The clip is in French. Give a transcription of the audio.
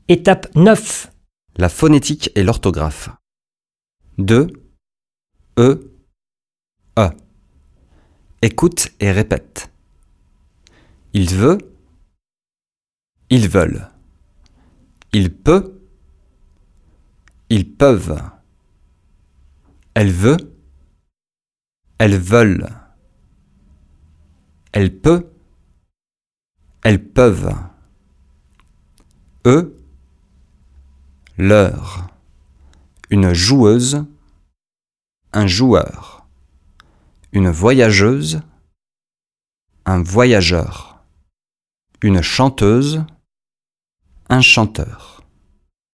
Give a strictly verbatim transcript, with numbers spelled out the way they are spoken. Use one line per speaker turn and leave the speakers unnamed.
Étape neuf.
La phonétique et l'orthographe. De, E, E. Écoute et répète. Il veut, ils veulent. Il peut, ils peuvent. Elle veut, elles veulent. Elle peut, elles peuvent. Eux, leur. Une joueuse, un joueur. Une voyageuse, un voyageur. Une chanteuse, un chanteur.